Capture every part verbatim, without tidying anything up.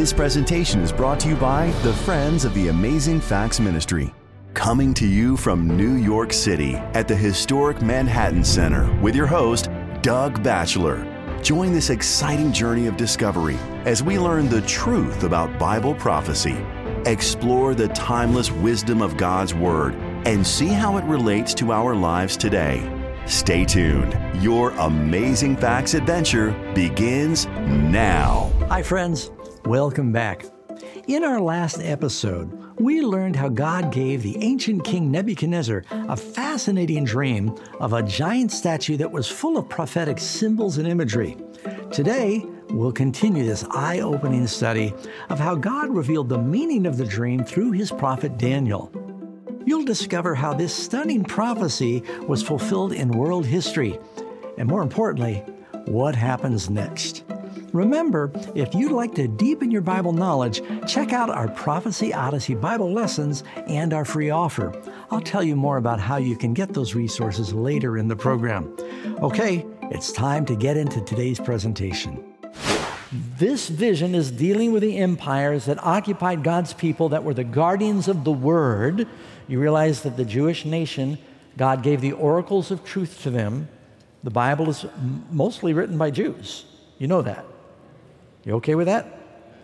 This presentation is brought to you by the Friends of the Amazing Facts Ministry. Coming to you from New York City at the historic Manhattan Center with your host, Doug Batchelor. Join this exciting journey of discovery as we learn the truth about Bible prophecy, explore the timeless wisdom of God's Word, and see how it relates to our lives today. Stay tuned. Your Amazing Facts adventure begins now. Hi, friends. Welcome back. In our last episode, we learned how God gave the ancient king Nebuchadnezzar a fascinating dream of a giant statue that was full of prophetic symbols and imagery. Today, we'll continue this eye-opening study of how God revealed the meaning of the dream through his prophet Daniel. You'll discover how this stunning prophecy was fulfilled in world history, and more importantly, what happens next. Remember, if you'd like to deepen your Bible knowledge, check out our Prophecy Odyssey Bible lessons and our free offer. I'll tell you more about how you can get those resources later in the program. Okay, it's time to get into today's presentation. This vision is dealing with the empires that occupied God's people that were the guardians of the Word. You realize that the Jewish nation, God gave the oracles of truth to them. The Bible is mostly written by Jews. You know that. You okay with that?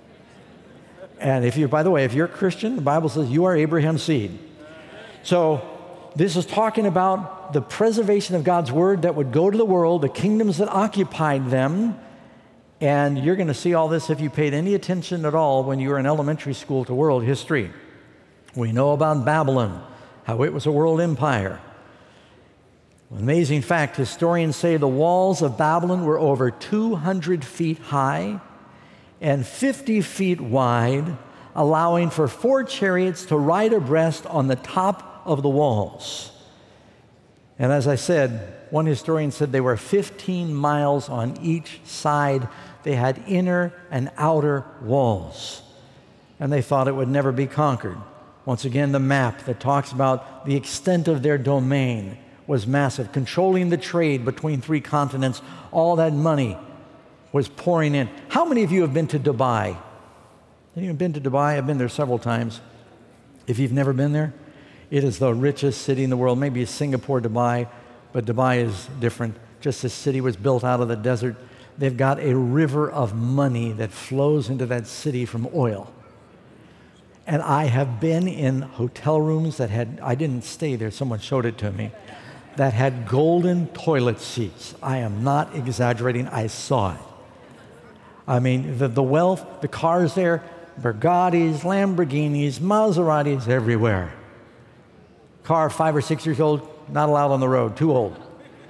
And if you, by the way, if you're a Christian, the Bible says you are Abraham's seed. So this is talking about the preservation of God's Word that would go to the world, the kingdoms that occupied them. And you're going to see all this if you paid any attention at all when you were in elementary school to world history. We know about Babylon, how it was a world empire. Amazing fact, historians say the walls of Babylon were over two hundred feet high and fifty feet wide, allowing for four chariots to ride abreast on the top of the walls. And as I said, one historian said they were fifteen miles on each side. They had inner and outer walls, and they thought it would never be conquered. Once again, the map that talks about the extent of their domain was massive, controlling the trade between three continents. All that money was pouring in. How many of you have been to Dubai? Anyone been to Dubai? I've been there several times. If you've never been there, it is the richest city in the world. Maybe it's Singapore, Dubai, but Dubai is different. Just this city was built out of the desert. They've got a river of money that flows into that city from oil. And I have been in hotel rooms that had, I didn't stay there, someone showed it to me, that had golden toilet seats. I am not exaggerating, I saw it. I mean, the, the wealth, the cars there, Bugattis, Lamborghinis, Maseratis everywhere. Car five or six years old, not allowed on the road, too old.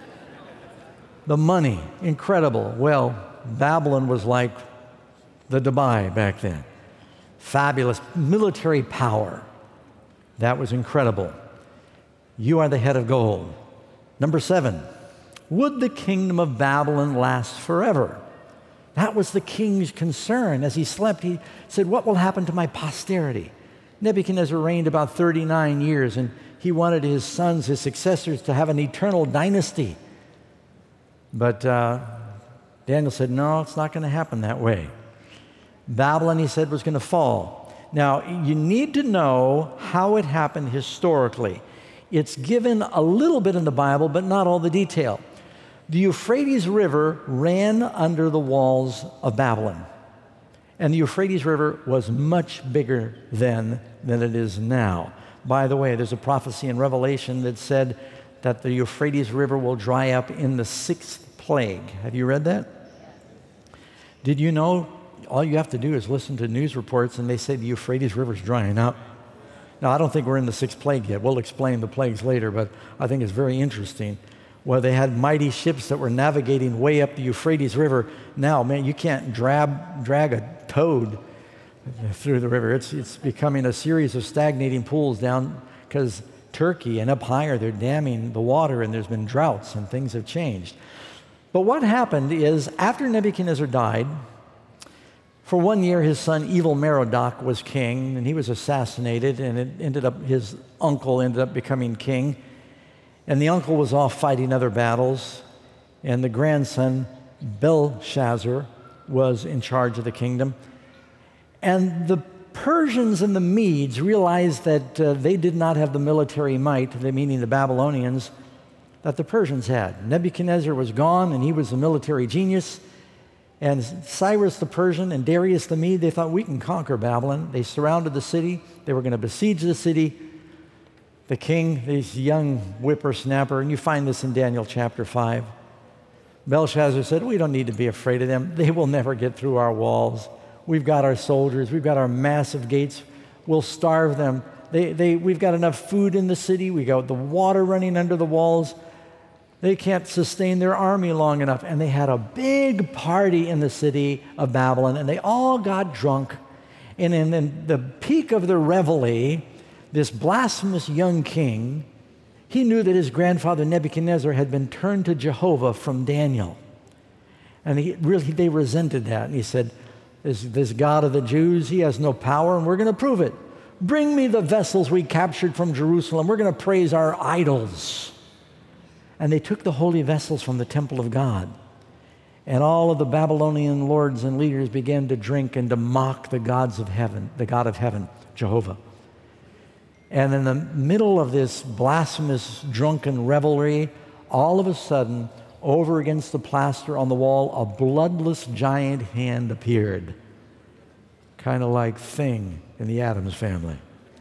The money, incredible. Well, Babylon was like the Dubai back then. Fabulous military power. That was incredible. You are the head of gold. Number seven, would the kingdom of Babylon last forever? That was the king's concern. As he slept, he said, what will happen to my posterity? Nebuchadnezzar reigned about thirty-nine years, and he wanted his sons, his successors, to have an eternal dynasty. But uh, Daniel said, no, it's not going to happen that way. Babylon, he said, was going to fall. Now, you need to know how it happened historically. It's given a little bit in the Bible, but not all the detail. The Euphrates River ran under the walls of Babylon. And the Euphrates River was much bigger then than it is now. By the way, there's a prophecy in Revelation that said that the Euphrates River will dry up in the sixth plague. Have you read that? Did you know all you have to do is listen to news reports and they say the Euphrates River is drying up? Now, I don't think we're in the sixth plague yet. We'll explain the plagues later, but I think it's very interesting. Well, they had mighty ships that were navigating way up the Euphrates River. Now, man, you can't drag, drag a toad through the river. It's, it's becoming a series of stagnating pools down because Turkey and up higher, they're damming the water, and there's been droughts and things have changed. But what happened is after Nebuchadnezzar died, for one year his son Evil Merodach was king, and he was assassinated, and it ended up his uncle ended up becoming king. And the uncle was off fighting other battles, and the grandson Belshazzar was in charge of the kingdom. And the Persians and the Medes realized that uh, they did not have the military might, meaning the Babylonians, that the Persians had. Nebuchadnezzar was gone, and he was a military genius. And Cyrus the Persian and Darius the Mede, they thought, we can conquer Babylon. They surrounded the city. They were going to besiege the city. The king, this young whippersnapper, and you find this in Daniel chapter five. Belshazzar said, we don't need to be afraid of them. They will never get through our walls. We've got our soldiers. We've got our massive gates. We'll starve them. They, they, we've got enough food in the city. We got the water running under the walls. They can't sustain their army long enough. And they had a big party in the city of Babylon, and they all got drunk. And in, in the peak of their revelry, this blasphemous young king, he knew that his grandfather Nebuchadnezzar had been turned to Jehovah from Daniel. And he really, they resented that. And he said, this, this God of the Jews, he has no power, and we're going to prove it. Bring me the vessels we captured from Jerusalem. We're going to praise our idols. And they took the holy vessels from the temple of God. And all of the Babylonian lords and leaders began to drink and to mock the gods of heaven, the God of heaven, Jehovah. And in the middle of this blasphemous, drunken revelry, all of a sudden, over against the plaster on the wall, a bloodless giant hand appeared. Kind of like Thing in the Addams Family.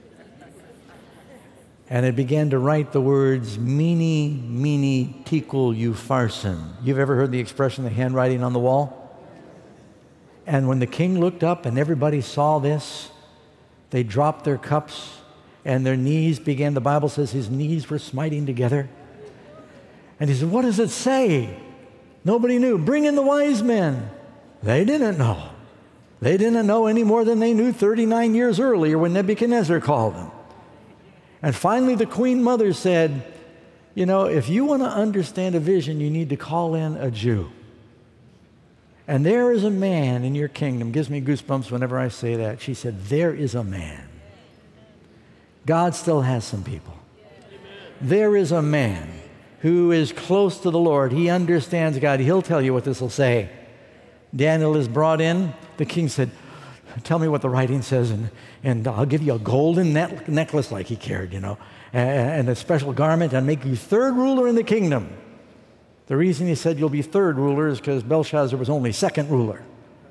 And it began to write the words, Mene, Mene, Tekel, Upharsin. You've ever heard the expression, the handwriting on the wall? And when the king looked up and everybody saw this, they dropped their cups and their knees began, the Bible says his knees were smiting together. And he said, what does it say? Nobody knew. Bring in the wise men. They didn't know. They didn't know any more than they knew thirty-nine years earlier when Nebuchadnezzar called them. And finally the queen mother said, you know, if you want to understand a vision, you need to call in a Jew. And there is a man in your kingdom. Gives me goosebumps whenever I say that. She said, there is a man. God still has some people. There is a man who is close to the Lord. He understands God. He'll tell you what this will say. Daniel is brought in. The king said, tell me what the writing says, and, and I'll give you a golden net- necklace like he cared, you know, and, and a special garment, and make you third ruler in the kingdom. The reason he said you'll be third ruler is because Belshazzar was only second ruler.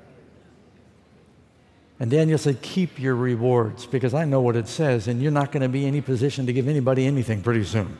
And Daniel said, keep your rewards, because I know what it says, and you're not going to be in any position to give anybody anything pretty soon.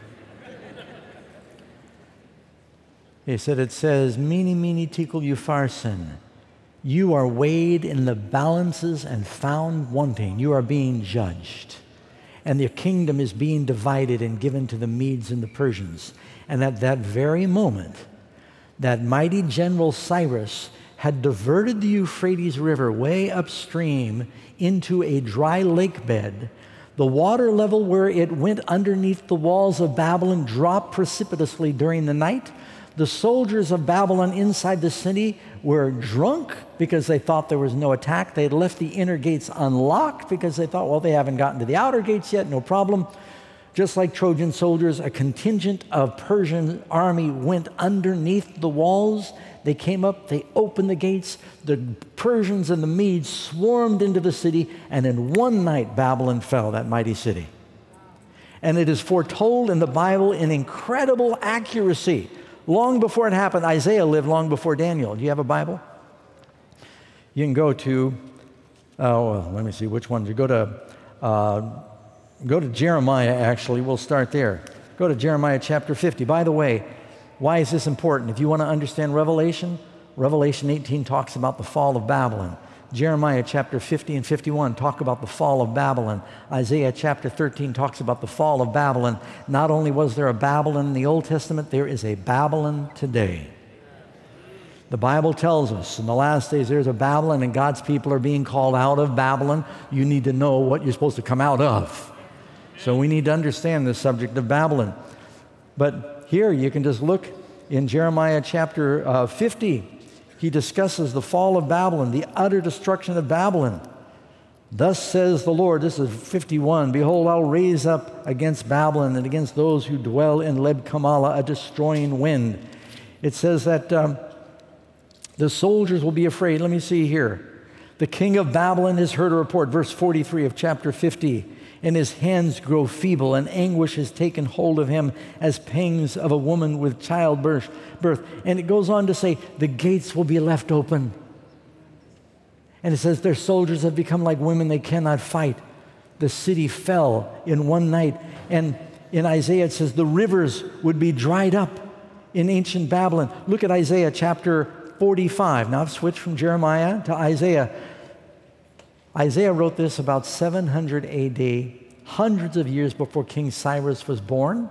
He said, it says, Mene, Mene, Tekel, Upharsin. You are weighed in the balances and found wanting. You are being judged. And the kingdom is being divided and given to the Medes and the Persians. And at that very moment, that mighty general Cyrus had diverted the Euphrates River way upstream into a dry lake bed. The water level where it went underneath the walls of Babylon dropped precipitously during the night. The soldiers of Babylon inside the city were drunk because they thought there was no attack. They had left the inner gates unlocked because they thought, well, they haven't gotten to the outer gates yet, no problem. Just like Trojan soldiers, a contingent of Persian army went underneath the walls. They came up, they opened the gates. The Persians and the Medes swarmed into the city, and in one night Babylon fell, that mighty city. And it is foretold in the Bible in incredible accuracy. Long before it happened, Isaiah lived long before Daniel. Do you have a Bible? You can go to, oh, well, let me see, which one? You go to, uh, go to Jeremiah, actually. We'll start there. Go to Jeremiah chapter fifty. By the way, why is this important? If you want to understand Revelation, Revelation eighteen talks about the fall of Babylon. Jeremiah chapter fifty and fifty-one talk about the fall of Babylon. Isaiah chapter thirteen talks about the fall of Babylon. Not only was there a Babylon in the Old Testament, there is a Babylon today. The Bible tells us in the last days there's a Babylon, and God's people are being called out of Babylon. You need to know what you're supposed to come out of. So we need to understand the subject of Babylon. But here you can just look in Jeremiah chapter uh, fifty. He discusses the fall of Babylon, the utter destruction of Babylon. Thus says the Lord, this is fifty-one, behold, I'll raise up against Babylon and against those who dwell in Leb-Kamala a destroying wind. It says that um, the soldiers will be afraid. Let me see here. The king of Babylon has heard a report, verse forty-three of chapter fifty, and his hands grow feeble, and anguish has taken hold of him as pangs of a woman with childbirth. Birth. And it goes on to say, the gates will be left open. And it says, their soldiers have become like women, they cannot fight. The city fell in one night. And in Isaiah it says, the rivers would be dried up in ancient Babylon. Look at Isaiah chapter forty-five. Now I've switched from Jeremiah to Isaiah. Isaiah wrote this about seven hundred A D, hundreds of years before King Cyrus was born.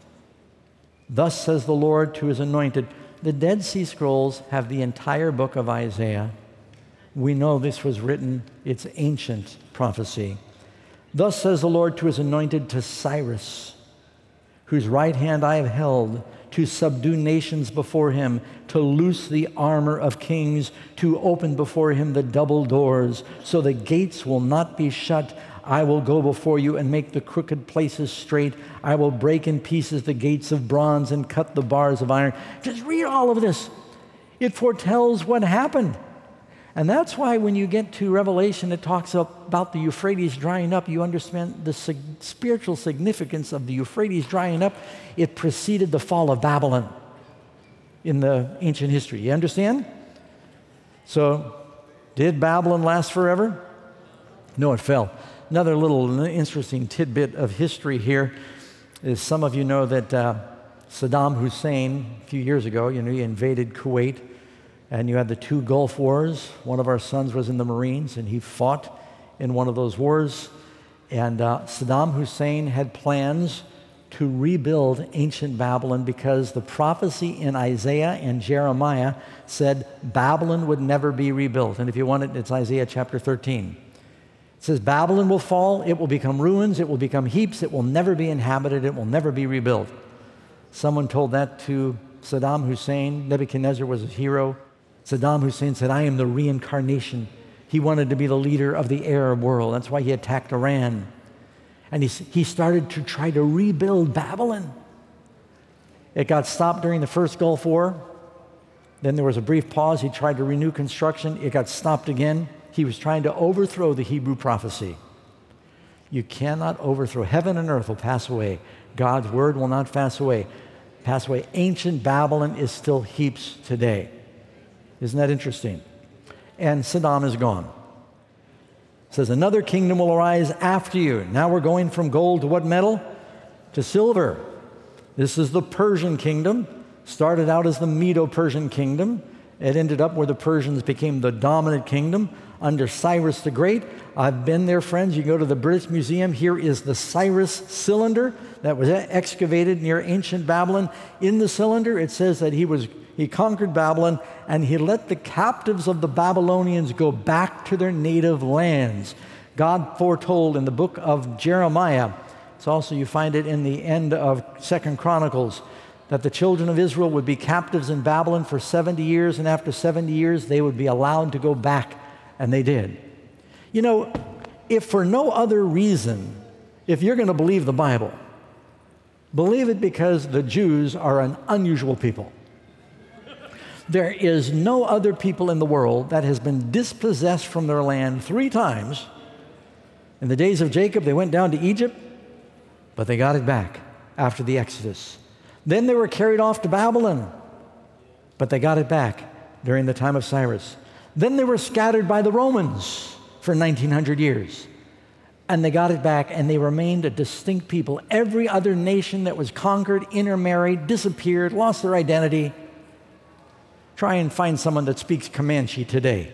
Thus says the Lord to his anointed. The Dead Sea Scrolls have the entire book of Isaiah. We know this was written, it's ancient prophecy. Thus says the Lord to his anointed, to Cyrus, whose right hand I have held, to subdue nations before him, to loose the armor of kings, to open before him the double doors, so the gates will not be shut. I will go before you and make the crooked places straight. I will break in pieces the gates of bronze and cut the bars of iron. Just read all of this. It foretells what happened. And that's why when you get to Revelation, it talks about the Euphrates drying up. You understand the sig- spiritual significance of the Euphrates drying up. It preceded the fall of Babylon in the ancient history. You understand? So, did Babylon last forever? No, it fell. Another little interesting tidbit of history here is some of you know that uh, Saddam Hussein, a few years ago, you know, he invaded Kuwait. And you had the two Gulf Wars. One of our sons was in the Marines, and he fought in one of those wars. And uh, Saddam Hussein had plans to rebuild ancient Babylon because the prophecy in Isaiah and Jeremiah said Babylon would never be rebuilt. And if you want it, it's Isaiah chapter thirteen. It says Babylon will fall, it will become ruins, it will become heaps, it will never be inhabited, it will never be rebuilt. Someone told that to Saddam Hussein. Nebuchadnezzar was his hero. Saddam Hussein said, I am the reincarnation. He wanted to be the leader of the Arab world. That's why he attacked Iran. And he, he started to try to rebuild Babylon. It got stopped during the first Gulf War. Then there was a brief pause. He tried to renew construction. It got stopped again. He was trying to overthrow the Hebrew prophecy. You cannot overthrow. Heaven and earth will pass away. God's word will not pass away. Pass away. Ancient Babylon is still heaps today. Isn't that interesting? And Saddam is gone. It says, another kingdom will arise after you. Now we're going from gold to what metal? To silver. This is the Persian kingdom. Started out as the Medo-Persian kingdom. It ended up where the Persians became the dominant kingdom under Cyrus the Great. I've been there, friends. You go to the British Museum. Here is the Cyrus cylinder that was excavated near ancient Babylon. In the cylinder, it says that he was he conquered Babylon, and he let the captives of the Babylonians go back to their native lands. God foretold in the book of Jeremiah, it's also, you find it in the end of Second Chronicles, that the children of Israel would be captives in Babylon for seventy years, and after seventy years, they would be allowed to go back, and they did. You know, if for no other reason, if you're going to believe the Bible, believe it because the Jews are an unusual people. There is no other people in the world that has been dispossessed from their land three times. In the days of Jacob, they went down to Egypt, but they got it back after the Exodus. Then they were carried off to Babylon, but they got it back during the time of Cyrus. Then they were scattered by the Romans for nineteen hundred years, and they got it back, and they remained a distinct people. Every other nation that was conquered, intermarried, disappeared, lost their identity. Try and find someone that speaks Comanche today.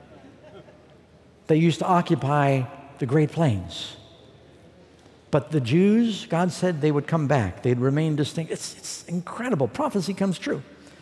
They used to occupy the Great Plains. But the Jews, God said they would come back. They'd remain distinct. It's, it's incredible. Prophecy comes true.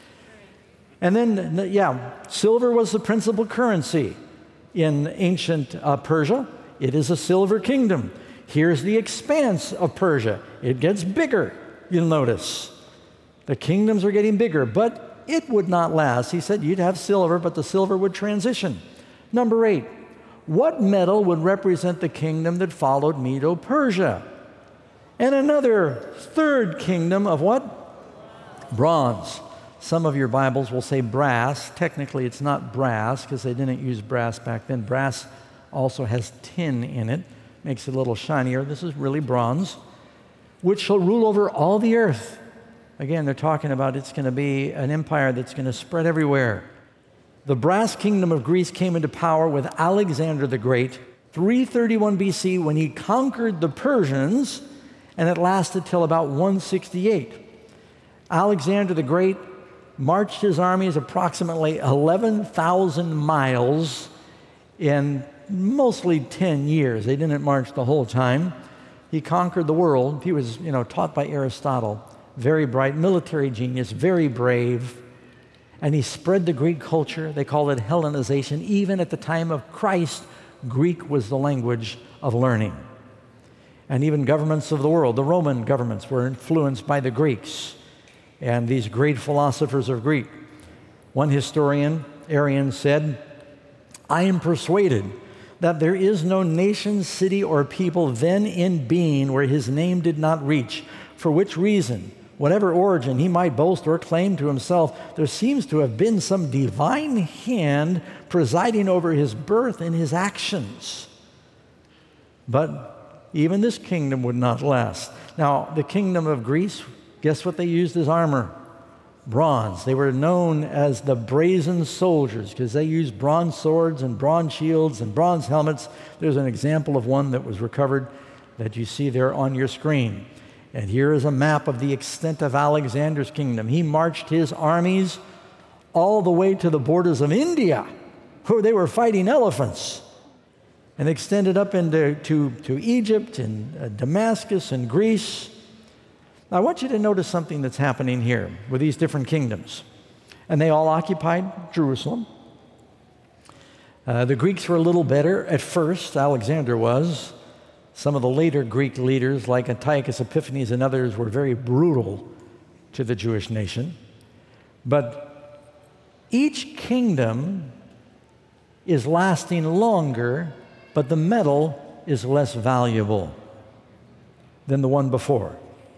And then, yeah, silver was the principal currency in ancient uh, Persia. It is a silver kingdom. Here's the expanse of Persia. It gets bigger, you'll notice. The kingdoms are getting bigger, but it would not last. He said you'd have silver, but the silver would transition. Number eight, what metal would represent the kingdom that followed Medo-Persia? And another third kingdom of what? Bronze. Some of your Bibles will say brass. Technically, it's not brass because they didn't use brass back then. Brass also has tin in it, makes it a little shinier. This is really bronze, which shall rule over all the earth. Again, they're talking about it's going to be an empire that's going to spread everywhere. The brass kingdom of Greece came into power with Alexander the Great, three thirty-one B C, when he conquered the Persians, and it lasted till about one sixty-eight. Alexander the Great marched his armies approximately eleven thousand miles in mostly ten years. They didn't march the whole time. He conquered the world. He was, you know, taught by Aristotle. Very bright, military genius, very brave. And he spread the Greek culture. They called it Hellenization. Even at the time of Christ, Greek was the language of learning. And even governments of the world, the Roman governments, were influenced by the Greeks and these great philosophers of Greek. One historian, Arian, said, "I am persuaded that there is no nation, city, or people then in being where his name did not reach, for which reason, whatever origin he might boast or claim to himself, there seems to have been some divine hand presiding over his birth and his actions." But even this kingdom would not last. Now, the kingdom of Greece, guess what they used as armor? Bronze. They were known as the brazen soldiers because they used bronze swords and bronze shields and bronze helmets. There's an example of one that was recovered that you see there on your screen. And here is a map of the extent of Alexander's kingdom. He marched his armies all the way to the borders of India, where they were fighting elephants, and extended up into to, to Egypt and uh, Damascus and Greece. Now, I want you to notice something that's happening here with these different kingdoms. And they all occupied Jerusalem. Uh, the Greeks were a little better at first. Alexander was. Some of the later Greek leaders, like Antiochus Epiphanes and others, were very brutal to the Jewish nation. But each kingdom is lasting longer, but the metal is less valuable than the one before.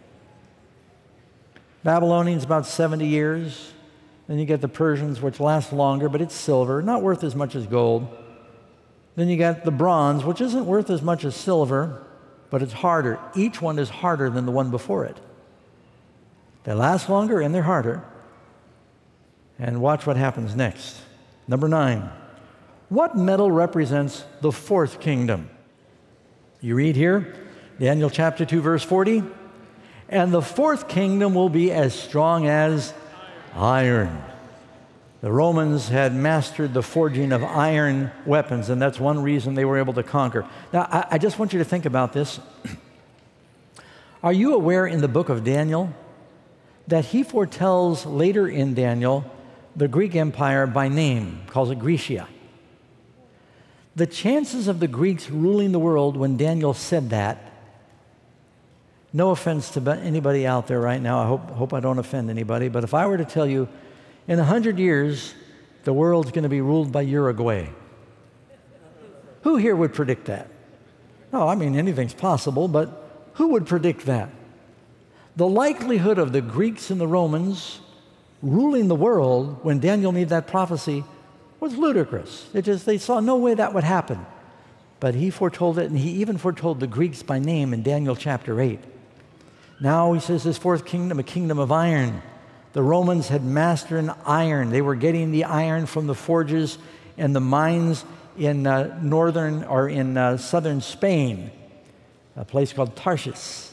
Babylonians, about seventy years. Then you get the Persians, which last longer, but it's silver, not worth as much as gold. Then you got the bronze, which isn't worth as much as silver, but it's harder. Each one is harder than the one before it. They last longer and they're harder. And watch what happens next. Number nine. What metal represents the fourth kingdom? You read here, Daniel chapter two, verse forty. And the fourth kingdom will be as strong as iron. The Romans had mastered the forging of iron weapons, and that's one reason they were able to conquer. Now, I, I just want you to think about this. Are you aware in the book of Daniel that he foretells later in Daniel the Greek Empire by name, calls it Grecia? The chances of the Greeks ruling the world when Daniel said that, no offense to anybody out there right now, I hope, hope I don't offend anybody, but if I were to tell you, in a hundred years, the world's going to be ruled by Uruguay, who here would predict that? No, I mean, anything's possible, but who would predict that? The likelihood of the Greeks and the Romans ruling the world when Daniel made that prophecy was ludicrous. It just, they saw no way that would happen. But he foretold it, and he even foretold the Greeks by name in Daniel chapter eight. Now he says this fourth kingdom, a kingdom of iron. The Romans had mastered iron. They were getting the iron from the forges and the mines in uh, northern or in uh, southern Spain, a place called Tarshish.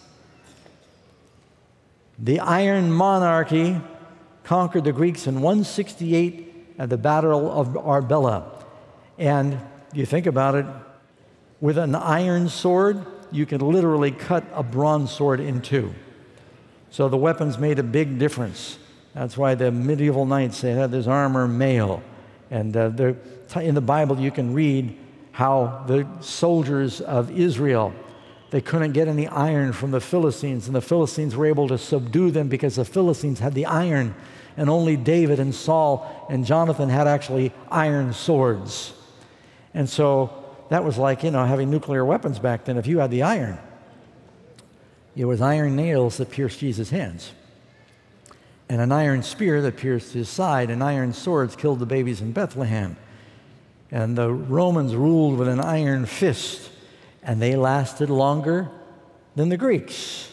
The Iron Monarchy conquered the Greeks in one sixty-eight at the Battle of Arbela. And you think about it, with an iron sword, you can literally cut a bronze sword in two. So the weapons made a big difference. That's why the medieval knights, they had this armor mail. And uh, in the Bible, you can read how the soldiers of Israel, they couldn't get any iron from the Philistines, and the Philistines were able to subdue them because the Philistines had the iron, and only David and Saul and Jonathan had actually iron swords. And so that was like, you know, having nuclear weapons back then. If you had the iron, it was iron nails that pierced Jesus' hands. and an iron spear that pierced his side, and iron swords killed the babies in Bethlehem. And the Romans ruled with an iron fist, and they lasted longer than the Greeks.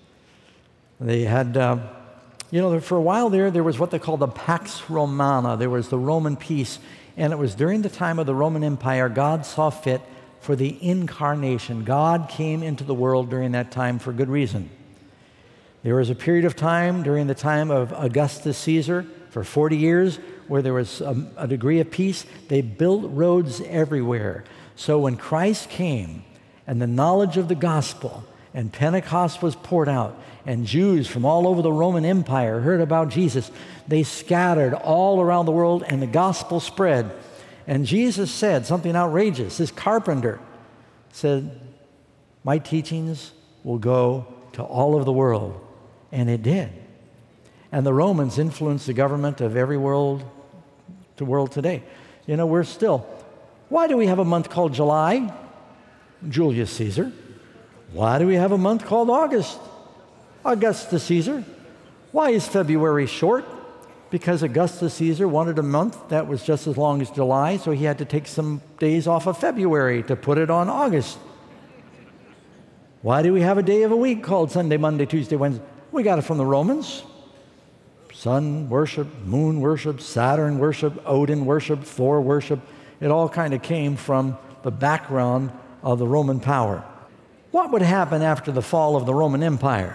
They had, uh, you know, for a while there, there was what they called the Pax Romana. There was the Roman peace, and it was during the time of the Roman Empire, God saw fit for the incarnation. God came into the world during that time for good reason. There was a period of time during the time of Augustus Caesar for forty years where there was a, a degree of peace. They built roads everywhere. So when Christ came and the knowledge of the gospel and Pentecost was poured out and Jews from all over the Roman Empire heard about Jesus, they scattered all around the world and the gospel spread. And Jesus said something outrageous. This carpenter said, "My teachings will go to all of the world." And it did. And the Romans influenced the government of every world to world today. You know, we're still, why do we have a month called July? Julius Caesar. Why do we have a month called August? Augustus Caesar. Why is February short? Because Augustus Caesar wanted a month that was just as long as July, so he had to take some days off of February to put it on August. Why do we have a day of a week called Sunday, Monday, Tuesday, Wednesday? We got it from the Romans. Sun worship, moon worship, Saturn worship, Odin worship, Thor worship. It all kind of came from the background of the Roman power. What would happen after the fall of the Roman Empire?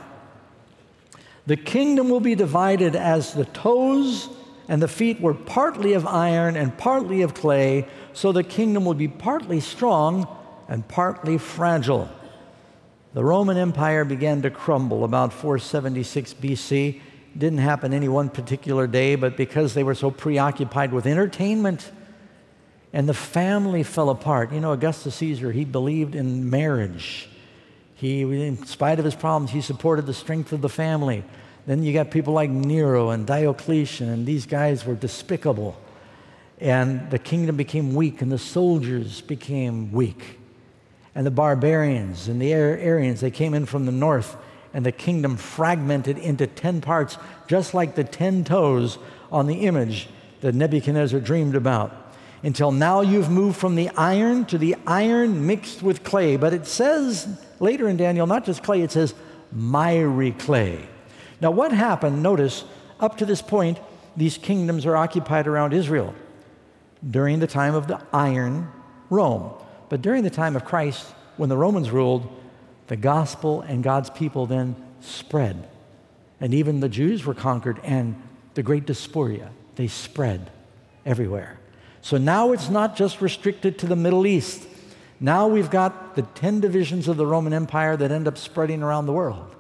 The kingdom will be divided as the toes and the feet were partly of iron and partly of clay, so the kingdom will be partly strong and partly fragile. The Roman Empire began to crumble about four seventy-six B C. It didn't happen any one particular day, but because they were so preoccupied with entertainment and the family fell apart. You know, Augustus Caesar, he believed in marriage. He, in spite of his problems, he supported the strength of the family. Then you got people like Nero and Diocletian, and these guys were despicable. And the kingdom became weak, and the soldiers became weak. And the barbarians and the Aryans, they came in from the north, and the kingdom fragmented into ten parts, just like the ten toes on the image that Nebuchadnezzar dreamed about. Until now you've moved from the iron to the iron mixed with clay. But it says later in Daniel, not just clay, it says miry clay. Now what happened, notice, up to this point, these kingdoms are occupied around Israel during the time of the Iron Rome. But during the time of Christ, when the Romans ruled, the gospel and God's people then spread. And even the Jews were conquered, and the great diaspora, they spread everywhere. So now it's not just restricted to the Middle East. Now we've got the ten divisions of the Roman Empire that end up spreading around the world.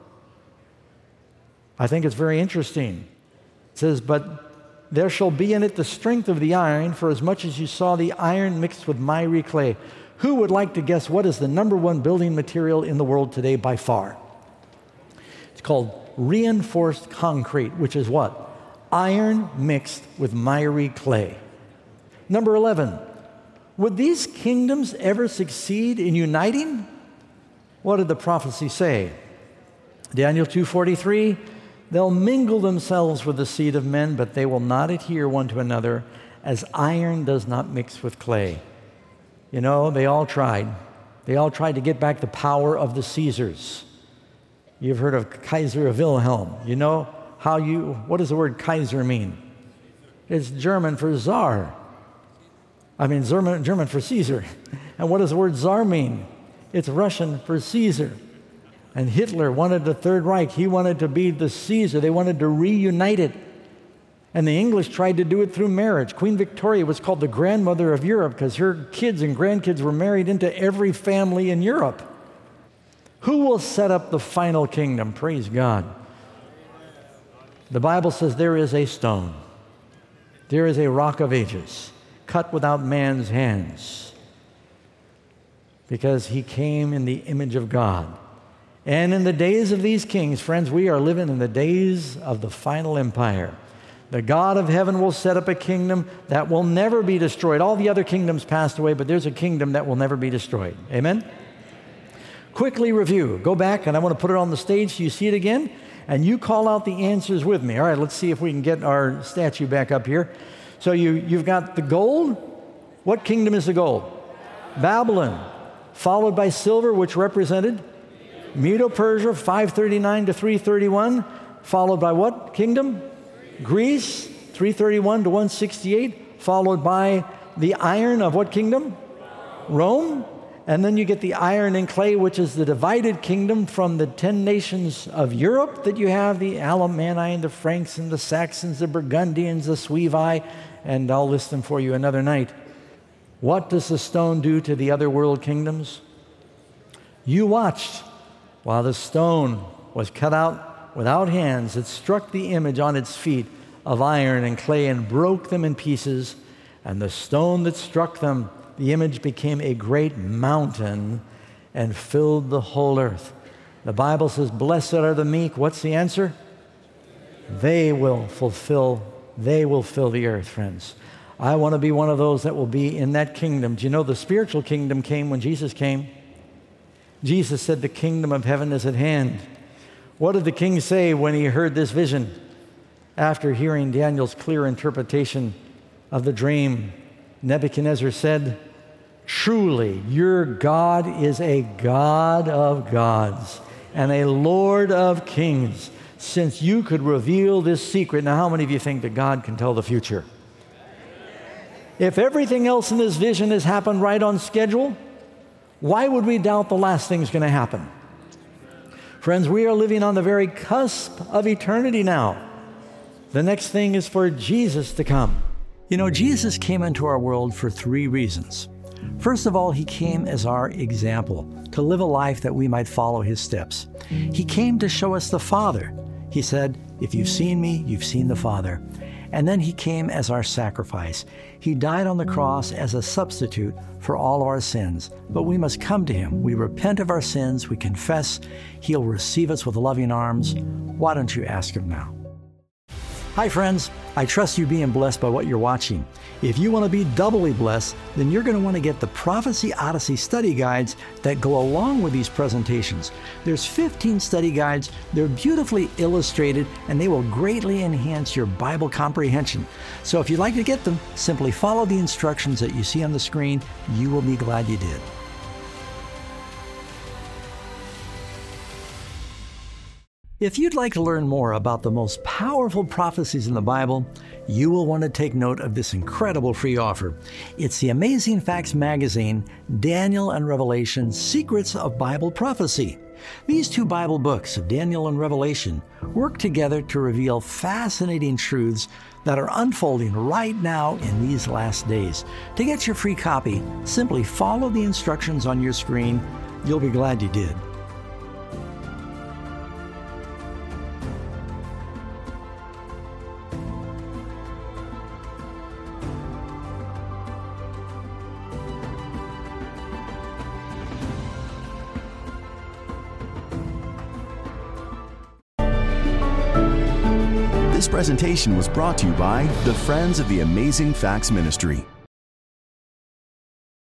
I think it's very interesting. It says, "But there shall be in it the strength of the iron, for as much as you saw the iron mixed with miry clay." Who would like to guess what is the number one building material in the world today by far? It's called reinforced concrete, which is what? Iron mixed with miry clay. Number eleven, would these kingdoms ever succeed in uniting? What did the prophecy say? Daniel two forty-three, "They'll mingle themselves with the seed of men, but they will not adhere one to another, as iron does not mix with clay." You know, they all tried. They all tried to get back the power of the Caesars. You've heard of Kaiser Wilhelm. You know how you, what does the word Kaiser mean? It's German for Tsar. I mean, German, German for Caesar. And what does the word Tsar mean? It's Russian for Caesar. And Hitler wanted the Third Reich. He wanted to be the Caesar. They wanted to reunite it. And the English tried to do it through marriage. Queen Victoria was called the grandmother of Europe because her kids and grandkids were married into every family in Europe. Who will set up the final kingdom? Praise God. The Bible says there is a stone. There is a rock of ages, cut without man's hands, because he came in the image of God. And in the days of these kings, friends, we are living in the days of the final empire. The God of heaven will set up a kingdom that will never be destroyed. All the other kingdoms passed away, but there's a kingdom that will never be destroyed. Amen? Quickly review. Go back, and I want to put it on the stage so you see it again. and you call out the answers with me. All right, let's see if we can get our statue back up here. So you, you've got the gold. What kingdom is the gold? Babylon. Followed by silver, which represented Medo-Persia, five thirty-nine to three thirty-one. Followed by what kingdom? Greece, three thirty-one to one sixty-eight. Followed by the iron of what kingdom? Rome. And then you get the iron and clay, which is the divided kingdom from the ten nations of Europe that you have, the Alemanni and the Franks and the Saxons, the Burgundians, the Suevi, and I'll list them for you another night. What does the stone do to the other world kingdoms? You watched while the stone was cut out without hands. It struck the image on its feet of iron and clay and broke them in pieces, and the stone that struck them, the image became a great mountain and filled the whole earth. The Bible says, blessed are the meek. What's the answer? They will fulfill, they will fill the earth, friends. I want to be one of those that will be in that kingdom. Do you know the spiritual kingdom came when Jesus came? Jesus said the kingdom of heaven is at hand. What did the king say when he heard this vision? After hearing Daniel's clear interpretation of the dream, Nebuchadnezzar said, truly, your God is a God of gods and a Lord of kings, since you could reveal this secret. Now, how many of you think that God can tell the future? If everything else in this vision has happened right on schedule, why would we doubt the last thing's going to happen? Friends, we are living on the very cusp of eternity now. The next thing is for Jesus to come. You know, Jesus came into our world for three reasons. First of all, he came as our example, to live a life that we might follow his steps. He came to show us the Father. He said, if you've seen me, you've seen the Father. And then he came as our sacrifice. He died on the cross as a substitute for all of our sins. But we must come to him. We repent of our sins. We confess. He'll receive us with loving arms. Why don't you ask him now? Hi, friends. I trust you're being blessed by what you're watching. If you want to be doubly blessed, then you're going to want to get the Prophecy Odyssey study guides that go along with these presentations. There's fifteen study guides. They're beautifully illustrated, and they will greatly enhance your Bible comprehension. So if you'd like to get them, simply follow the instructions that you see on the screen. You will be glad you did. If you'd like to learn more about the most powerful prophecies in the Bible, you will want to take note of this incredible free offer. It's the Amazing Facts magazine, Daniel and Revelation, Secrets of Bible Prophecy. These two Bible books of Daniel and Revelation work together to reveal fascinating truths that are unfolding right now in these last days. To get your free copy, simply follow the instructions on your screen. You'll be glad you did. This presentation was brought to you by the Friends of the Amazing Facts Ministry.